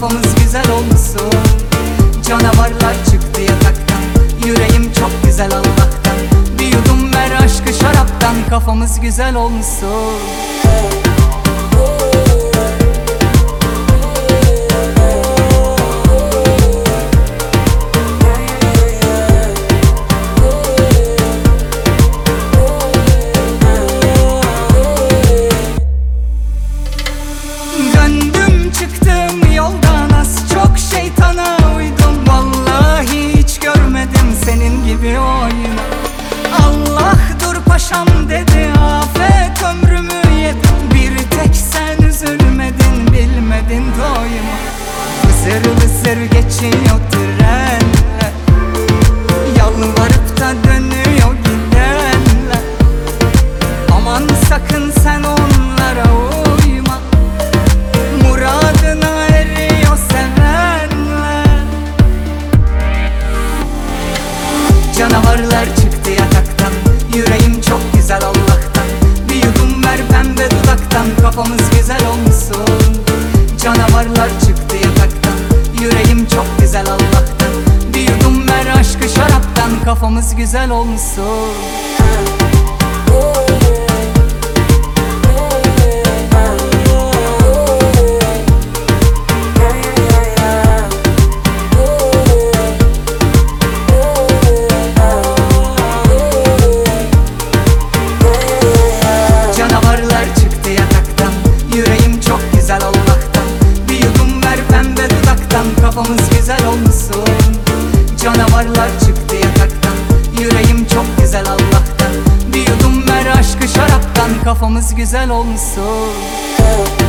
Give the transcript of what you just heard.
kafamız güzel olsun. Canavarlar çıktı yataktan, yüreğim çok güzel Allah'tan. Bir yudum ver aşkı şaraptan, kafamız güzel olsun. Döndüm çıktım yoldan, az çok şeytana uydum. Vallahi hiç görmedim senin gibi oyunu. Allah dur paşam dedi, afet ömrümü yedim. Bir tek sen üzülmedin, bilmedin doyumu. Vızır vızır geçiyor trenler, yalvarıp da dönüyor gidenler. Aman sakın sen onlara uyma, muradına eriyor sevenler. Canavarlar çıktı yataktan, yüreğim çok güzel Allah'tan. Bir yudum ver pembe dudaktan, kafamız güzel olsun. Canavarlar çıktı yataktan, yüreğim çok güzel Allah'tan. Bir yudum ver aşkı şaraptan, kafamız güzel olsun. Canavarlar çıktı yataktan, yüreğim çok güzel Allah'tan. Bir yudum ver pembe dudaktan, kafamız güzel olsun. Canavarlar çıktı yataktan, yüreğim çok güzel Allah'tan. Bir yudum ver aşkı şaraptan, kafamız güzel olsun.